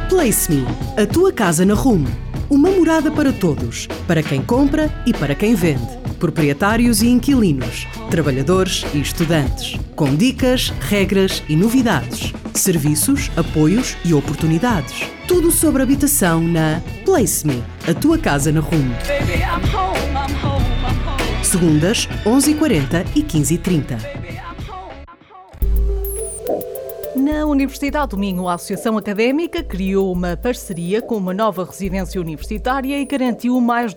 Place Me, a tua casa na Rumo. Uma morada para todos, para quem compra e para quem vende. Proprietários e inquilinos, trabalhadores e estudantes. Com dicas, regras e novidades. Serviços, apoios e oportunidades. Tudo sobre habitação na Place Me, a tua casa na Rumo. Segundas, 11h40 e 15h30. Na Universidade do Minho, a Associação Académica criou uma parceria com uma nova residência universitária e garantiu mais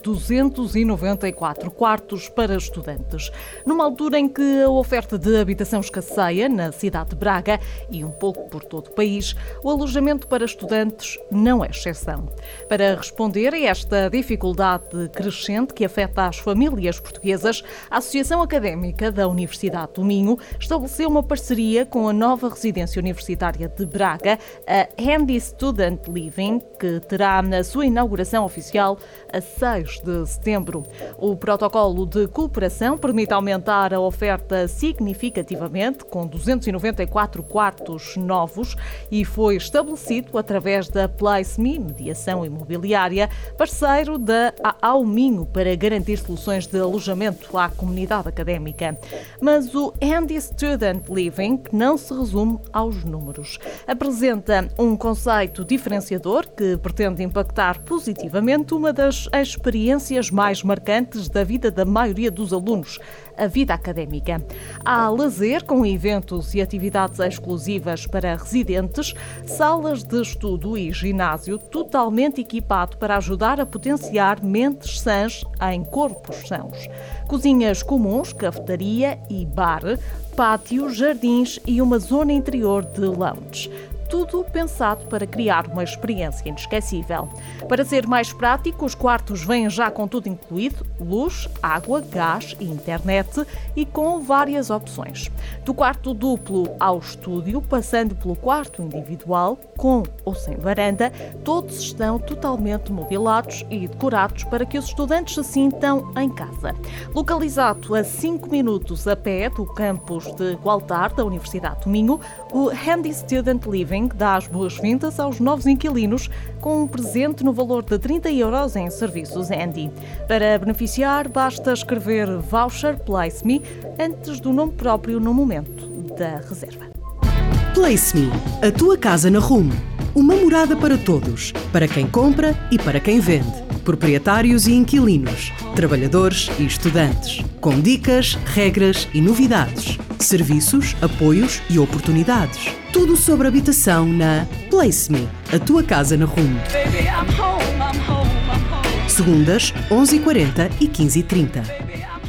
294 quartos para estudantes. Numa altura em que a oferta de habitação escasseia na cidade de Braga e um pouco por todo o país, o alojamento para estudantes não é exceção. Para responder a esta dificuldade crescente que afeta as famílias portuguesas, a Associação Académica da Universidade do Minho estabeleceu uma parceria com a nova residência universitária de Braga, a Handy Student Living, que terá a sua inauguração oficial a 6 de setembro. O protocolo de cooperação permite aumentar a oferta significativamente, com 294 quartos novos, e foi estabelecido através da Place Me, mediação imobiliária, parceiro da AAU Minho, para garantir soluções de alojamento à comunidade académica. Mas o Handy Student Living não se resume aos números. Apresenta um conceito diferenciador que pretende impactar positivamente uma das experiências mais marcantes da vida da maioria dos alunos, a vida académica. Há lazer com eventos e atividades exclusivas para residentes, salas de estudo e ginásio totalmente equipado para ajudar a potenciar mentes sãs em corpos sãos. Cozinhas comuns, cafetaria e bar, pátio, jardins e uma zona interior de lounge. Tudo pensado para criar uma experiência inesquecível. Para ser mais prático, os quartos vêm já com tudo incluído: luz, água, gás e internet, e com várias opções. Do quarto duplo ao estúdio, passando pelo quarto individual, com ou sem varanda, todos estão totalmente mobilados e decorados para que os estudantes se sintam em casa. Localizado a 5 minutos a pé do campus de Gualtar da Universidade do Minho, o Handy Student Living dá as boas-vindas aos novos inquilinos com um presente no valor de 30 € em serviços Handy. Para beneficiar, basta escrever voucher Place Me antes do nome próprio no momento da reserva. Place Me, a tua casa na Rumo. Uma morada para todos, para quem compra e para quem vende. Proprietários e inquilinos, trabalhadores e estudantes. Com dicas, regras e novidades. Serviços, apoios e oportunidades. Tudo sobre habitação na Place Me, a tua casa na Rumo. Segundas, 11h40 e 15h30.